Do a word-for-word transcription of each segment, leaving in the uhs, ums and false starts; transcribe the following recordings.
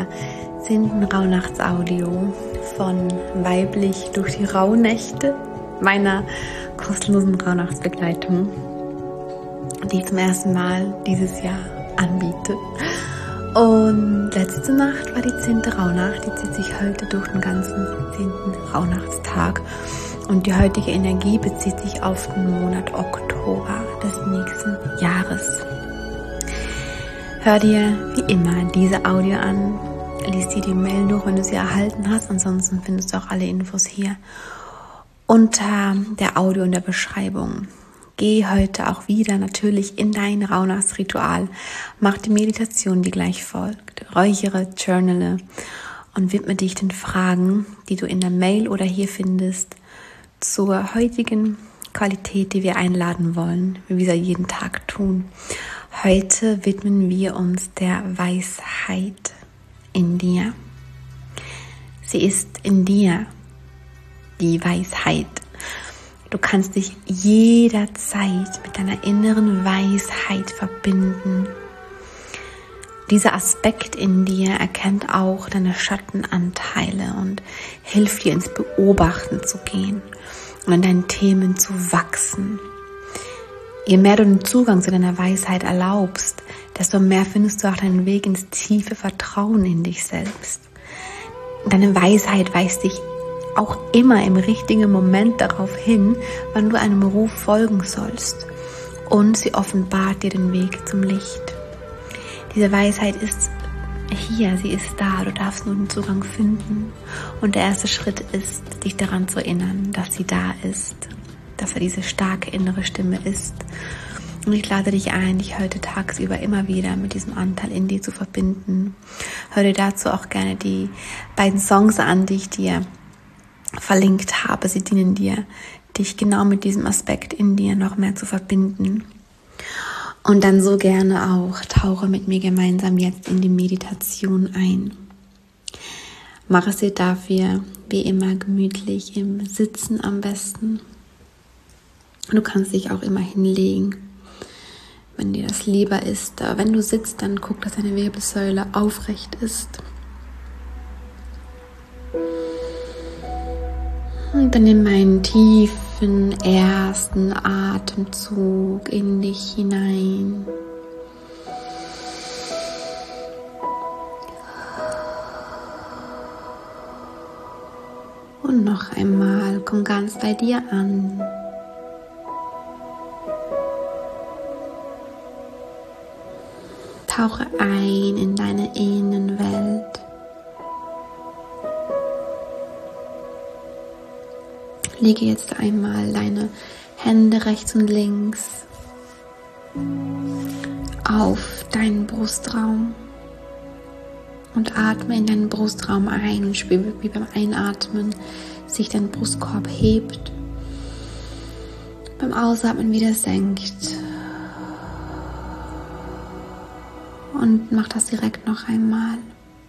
der zehnten Rauhnachtsaudio von Weiblich durch die Rauhnächte, meiner kostenlosen Rauhnachtsbegleitung, die ich zum ersten Mal dieses Jahr anbiete. Und letzte Nacht war die zehnte Rauhnacht, die zieht sich heute durch den ganzen zehnten Rauhnachtstag. Und die heutige Energie bezieht sich auf den Monat Oktober des nächsten Jahres. Hör dir wie immer diese Audio an, lies dir die Mail durch, wenn du sie erhalten hast. Ansonsten findest du auch alle Infos hier unter der Audio in der Beschreibung. Geh heute auch wieder natürlich in dein Rauhnachtsritual, mach die Meditation, die gleich folgt, räuchere, journale und widme dich den Fragen, die du in der Mail oder hier findest, zur heutigen Qualität, die wir einladen wollen, wie wir sie jeden Tag tun. Heute widmen wir uns der Weisheit in dir. Sie ist in dir, die Weisheit. Du kannst dich jederzeit mit deiner inneren Weisheit verbinden. Dieser Aspekt in dir erkennt auch deine Schattenanteile und hilft dir ins Beobachten zu gehen und in deinen Themen zu wachsen. Je mehr du den Zugang zu deiner Weisheit erlaubst, desto mehr findest du auch deinen Weg ins tiefe Vertrauen in dich selbst. Deine Weisheit weist dich auch immer im richtigen Moment darauf hin, wann du einem Ruf folgen sollst. Und sie offenbart dir den Weg zum Licht. Diese Weisheit ist hier, sie ist da, du darfst nur den Zugang finden. Und der erste Schritt ist, dich daran zu erinnern, dass sie da ist, dass er diese starke innere Stimme ist. Und ich lade dich ein, dich heute tagsüber immer wieder mit diesem Anteil in dir zu verbinden. Hör dir dazu auch gerne die beiden Songs an, die ich dir verlinkt habe. Sie dienen dir, dich genau mit diesem Aspekt in dir noch mehr zu verbinden. Und dann so gerne auch, tauche mit mir gemeinsam jetzt in die Meditation ein. Mach es dir dafür wie immer gemütlich im Sitzen am besten. Du kannst dich auch immer hinlegen, wenn dir das lieber ist. Aber wenn du sitzt, dann guck, dass deine Wirbelsäule aufrecht ist. Und dann nimm einen tiefen ersten Atemzug in dich hinein. Und noch einmal, komm ganz bei dir an. Tauche ein in deine Innenwelt. Lege jetzt einmal deine Hände rechts und links auf deinen Brustraum und atme in deinen Brustraum ein und spüre, wie beim Einatmen sich dein Brustkorb hebt, beim Ausatmen wieder senkt. Und mach das direkt noch einmal.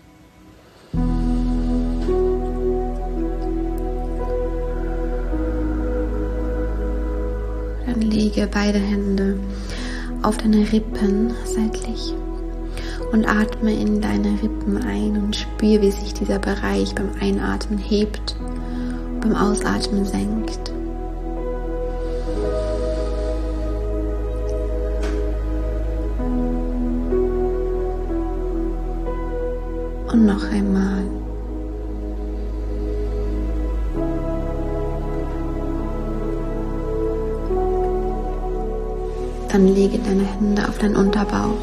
Dann lege beide Hände auf deine Rippen seitlich und atme in deine Rippen ein und spüre, wie sich dieser Bereich beim Einatmen hebt, beim Ausatmen senkt. Und noch einmal. Dann lege deine Hände auf deinen Unterbauch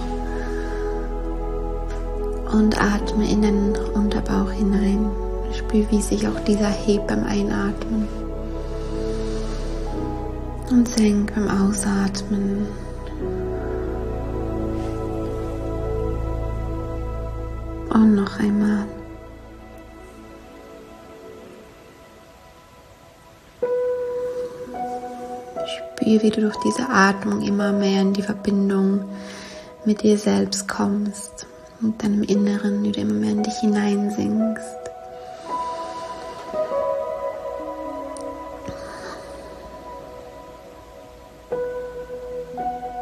und atme in den Unterbauch hinein. Spür, wie sich auch dieser hebt beim Einatmen und senkt beim Ausatmen. Und noch einmal. Spür, wie du durch diese Atmung immer mehr in die Verbindung mit dir selbst kommst, mit deinem Inneren, wie du immer mehr in dich hineinsinkst.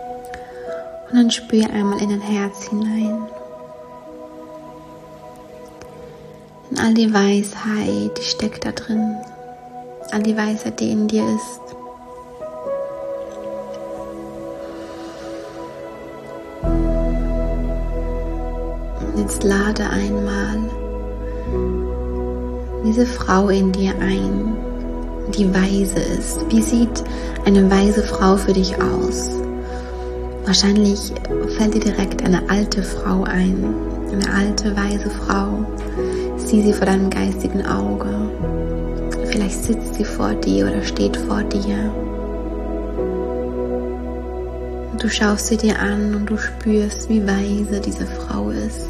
Und dann spür einmal in dein Herz hinein. Und all die Weisheit, die steckt da drin. All die Weisheit, die in dir ist. Und jetzt lade einmal diese Frau in dir ein, die weise ist. Wie sieht eine weise Frau für dich aus? Wahrscheinlich fällt dir direkt eine alte Frau ein, eine alte, weise Frau. Sieh sie vor deinem geistigen Auge. Vielleicht sitzt sie vor dir oder steht vor dir. Und du schaust sie dir an und du spürst, wie weise diese Frau ist.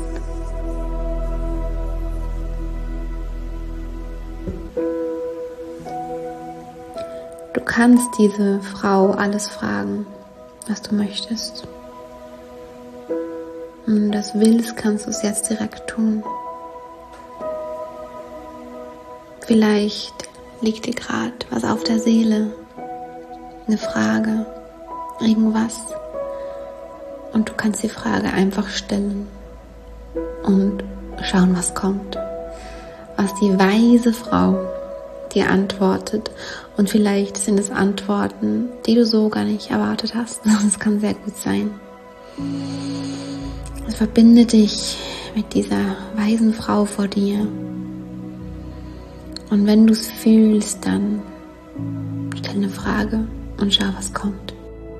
Du kannst diese Frau alles fragen, was du möchtest. Und wenn du das willst, kannst du es jetzt direkt tun. Vielleicht liegt dir gerade was auf der Seele, eine Frage, irgendwas. Und du kannst die Frage einfach stellen und schauen, was kommt. Was die weise Frau dir antwortet. Und vielleicht sind es Antworten, die du so gar nicht erwartet hast. Das kann sehr gut sein. Also verbinde dich mit dieser weisen Frau vor dir. Und wenn du es fühlst, dann stell eine Frage und schau, was kommt.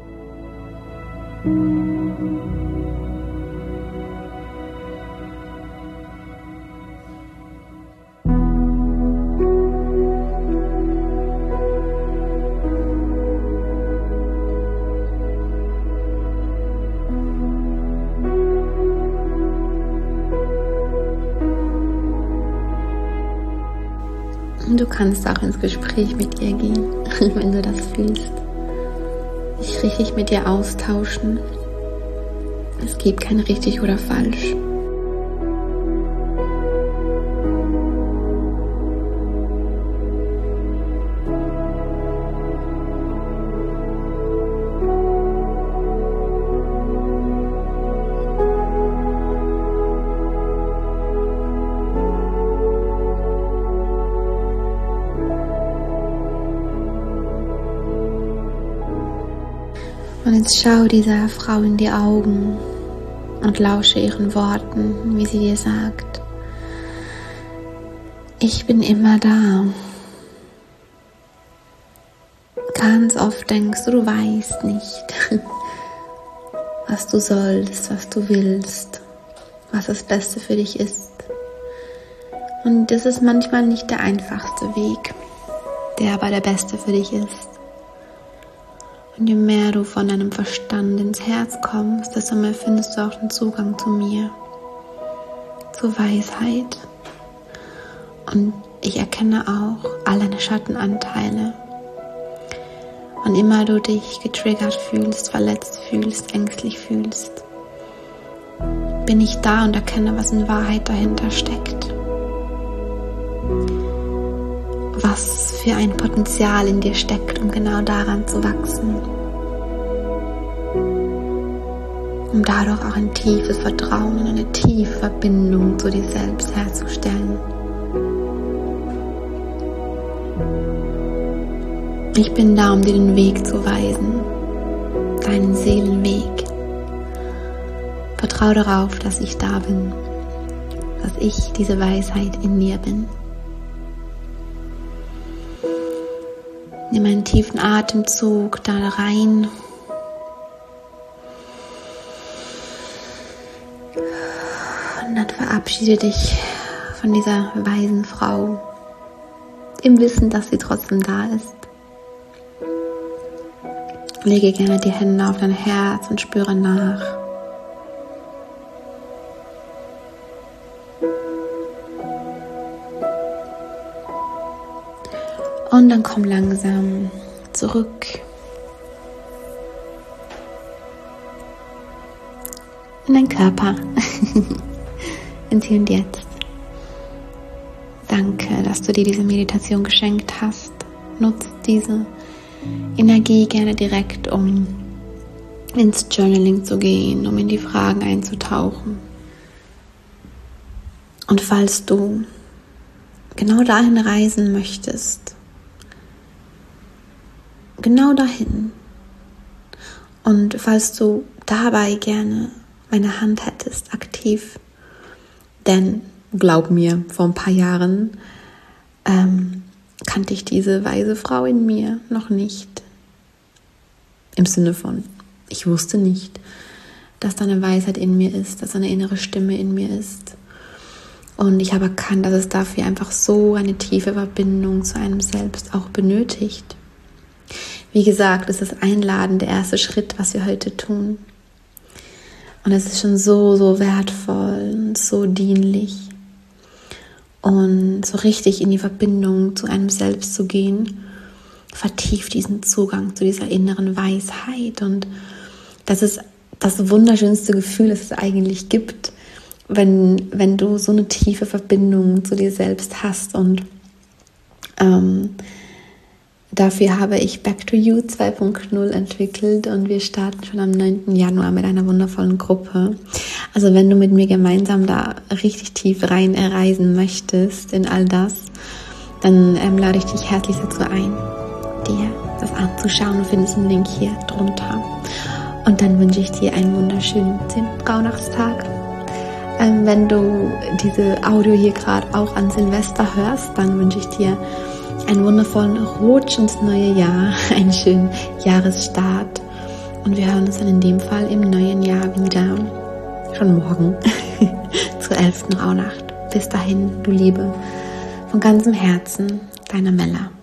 Du kannst auch ins Gespräch mit ihr gehen, wenn du das fühlst. Dich richtig mit ihr austauschen. Es gibt kein richtig oder falsch. Und jetzt schau dieser Frau in die Augen und lausche ihren Worten, wie sie dir sagt: Ich bin immer da. Ganz oft denkst du, du weißt nicht, was du sollst, was du willst, was das Beste für dich ist. Und das ist manchmal nicht der einfachste Weg, der aber der beste für dich ist. Und je mehr du von deinem Verstand ins Herz kommst, desto mehr findest du auch den Zugang zu mir, zur Weisheit. Und ich erkenne auch all deine Schattenanteile. Wann immer du dich getriggert fühlst, verletzt fühlst, ängstlich fühlst, bin ich da und erkenne, was in Wahrheit dahinter steckt. Was für ein Potenzial in dir steckt, um genau daran zu wachsen. Um dadurch auch ein tiefes Vertrauen und eine tiefe Verbindung zu dir selbst herzustellen. Ich bin da, um dir den Weg zu weisen, deinen Seelenweg. Vertraue darauf, dass ich da bin, dass ich diese Weisheit in dir bin. Nimm einen tiefen Atemzug da rein. Und dann verabschiede dich von dieser weisen Frau, im Wissen, dass sie trotzdem da ist. Lege gerne die Hände auf dein Herz und spüre nach. Und dann komm langsam zurück in deinen Körper, ins Hier und Jetzt. Danke, dass du dir diese Meditation geschenkt hast. Nutz diese Energie gerne direkt, um ins Journaling zu gehen, um in die Fragen einzutauchen. Und falls du genau dahin reisen möchtest. Genau dahin. Und falls du dabei gerne meine Hand hättest, aktiv, denn glaub mir, vor ein paar Jahren ähm, kannte ich diese weise Frau in mir noch nicht. Im Sinne von, ich wusste nicht, dass da eine Weisheit in mir ist, dass eine innere Stimme in mir ist. Und ich habe erkannt, dass es dafür einfach so eine tiefe Verbindung zu einem selbst auch benötigt. Wie gesagt, es ist Einladen, der erste Schritt, was wir heute tun. Und es ist schon so, so wertvoll und so dienlich. Und so richtig in die Verbindung zu einem selbst zu gehen, vertieft diesen Zugang zu dieser inneren Weisheit. Und das ist das wunderschönste Gefühl, das es eigentlich gibt, wenn, wenn du so eine tiefe Verbindung zu dir selbst hast. Und ähm, dafür habe ich Back to You zwei Punkt null entwickelt und wir starten schon am neunten Januar mit einer wundervollen Gruppe. Also wenn du mit mir gemeinsam da richtig tief rein reisen möchtest in all das, dann ähm, lade ich dich herzlich dazu ein, dir das anzuschauen. Du findest einen Link hier drunter. Und dann wünsche ich dir einen wunderschönen zehnten Rauhnachtstag. Ähm, wenn du diese Audio hier gerade auch an Silvester hörst, dann wünsche ich dir einen wundervollen Rutsch ins neue Jahr, einen schönen Jahresstart. Und wir hören uns dann in dem Fall im neuen Jahr wieder, schon morgen, zur elften Rauhnacht. Bis dahin, du Liebe, von ganzem Herzen, deine Mella.